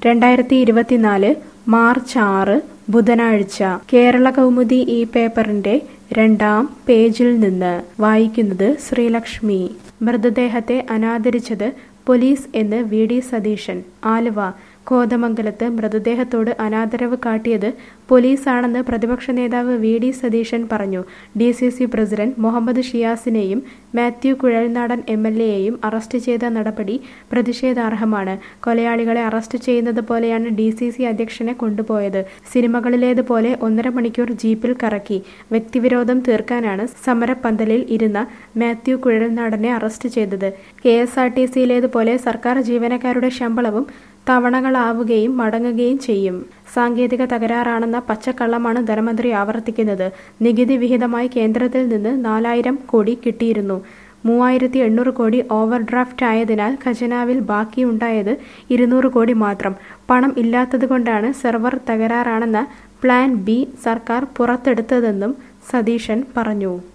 2024 March 6 ബുധനാഴ്ച കേരള കൗമുദി ഈ പേപ്പറിന്റെ 2-ാം പേജിൽ നിന്ന് വായിക്കുന്നത് ശ്രീലക്ഷ്മി. മൃതദേഹത്തെ അനാദരിച്ചത് പോലീസ് എന്ന് വി.ഡി. സതീശൻ. ആലുവ കോതമംഗലത്ത് മൃതദേഹത്തോട് അനാദരവ് കാട്ടിയത് പോലീസാണെന്ന് പ്രതിപക്ഷ നേതാവ് വി.ഡി. സതീശൻ പറഞ്ഞു. ഡി.സി.സി പ്രസിഡന്റ് മുഹമ്മദ് ഷിയാസിനെയും മാത്യു കുഴൽനാടൻ എം.എൽ.എയെയും അറസ്റ്റ് ചെയ്ത നടപടി പ്രതിഷേധാർഹമാണ്. കൊലയാളികളെ അറസ്റ്റ് ചെയ്യുന്നത് പോലെയാണ് ഡി.സി.സി അധ്യക്ഷനെ കൊണ്ടുപോയത്. സിനിമകളിലേതുപോലെ 1.5 മണിക്കൂർ ജീപ്പിൽ കറക്കി. വ്യക്തിവിരോധം തീർക്കാനാണ് സമരപ്പന്തലിൽ ഇരുന്ന മാത്യു കുഴൽനാടനെ അറസ്റ്റ് ചെയ്തത്. കെ.എസ്.ആർ.ടി.സിയിലേതുപോലെ സർക്കാർ ജീവനക്കാരുടെ ശമ്പളവും തവണകളാവുകയും മടങ്ങുകയും ചെയ്യും. സാങ്കേതിക തകരാറാണെന്ന പച്ചക്കള്ളമാണ് ധനമന്ത്രി ആവർത്തിക്കുന്നത്. നികുതി വിഹിതമായി കേന്ദ്രത്തിൽ നിന്ന് 4000 കോടി കിട്ടിയിരുന്നു. 3800 കോടി ഓവർ ഡ്രാഫ്റ്റ് ആയതിനാൽ ഖജനാവിൽ ബാക്കിയുണ്ടായത് 200 കോടി മാത്രം. പണം ഇല്ലാത്തതുകൊണ്ടാണ് സെർവർ തകരാറാണെന്ന പ്ലാൻ ബി സർക്കാർ പുറത്തെടുത്തതെന്നും സതീശൻ പറഞ്ഞു.